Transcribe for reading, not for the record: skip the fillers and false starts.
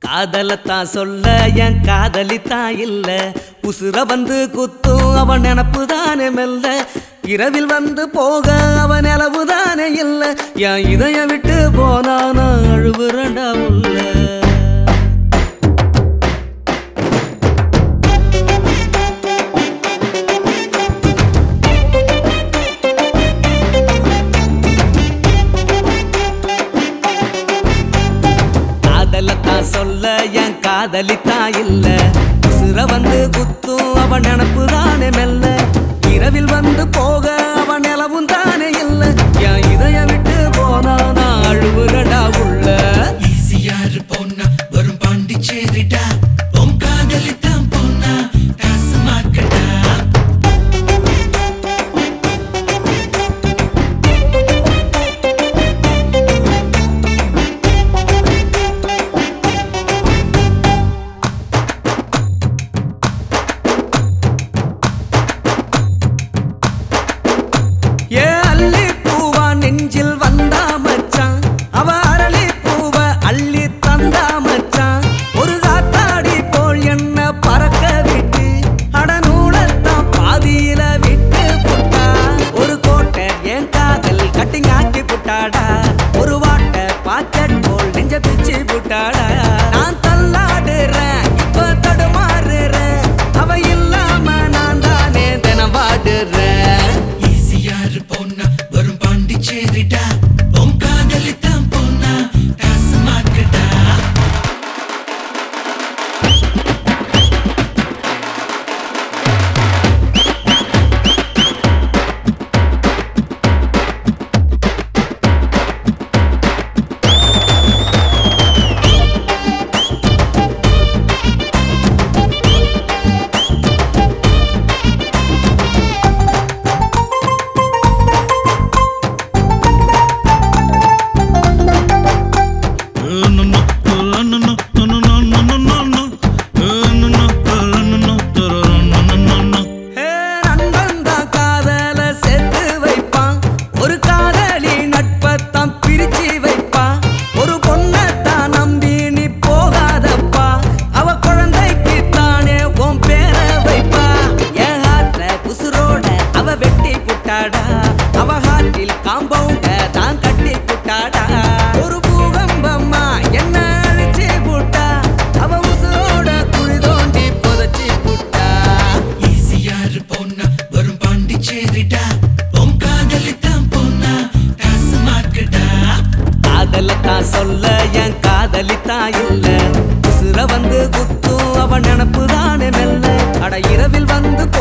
காதலத்தான் சொல்ல என் காதலித்தான் இல்ல. உசுர வந்து குத்தும் அவன் நினப்புதானே மெல்ல. இரவில் வந்து போக அவன் நிலவுதானே இல்ல. என் இதய விட்டு போனா நான் அழுவுறண்டா உள்ள. சொல்ல என் காதலித்தான் இல்ல. உசுர வந்து குத்தும் அவன் நினப்புதானே மெல்ல. இரவில் வந்து போக அவன் நிலவும் தானே இல்ல. என் இதய விட்டு போனா நான் அழுவுறடா உள்ள. ஈசியாரு போனா வரும் பாண்டிச்சேரிடா. உன் காதலித்தான் போனா காசு மார்க்கெட்டா. நெஞ்சில் வந்தா மச்சான் அவ அரளி பூவ அள்ளி தந்தா மச்சான். ஒரு காத்தாடி போல் என்ன பறக்க விட்டு அடநூலத்தான் பாதியில விட்டு புட்டா. ஒரு கோட்டை என் காதல் கட்டிங் ஆக்கி புட்டாடா. ஒரு வாட்டை பாக்கெட் போல் நெஞ்ச பிச்சு புட்டாடா. நான் தள்ளாடுறேன் இப்ப தடுமாறுறேன். அவ இல்லாம நான் தானே தினம் வாடுறேன். ஈசியாரு போனா வரும் பாண்டிச்சேரிடா. உன் காதலித்தான் போனா காசு மார்க்கெட்டா. அவ ஹாட்டில் காம்பவுண்ட தான் கட்டி புட்டாடா. ஒரு பூகம்பம்மா என்ன அழிச்சு புட்டா. அவ உசுரோட குழி தோண்டி புதைச்சி புட்டா. ஈசியாரு போனா வரும் பாண்டிச்சேரிடா. உன் காதலித்தான் போனா காசு மார்க்கெட்டா. காதலத்தான் சொல்ல என் காதலித்தான் இல்ல. உசுர வந்து குத்தும் அவன் நினப்புதானே மெல்ல. அட இரவில் வந்து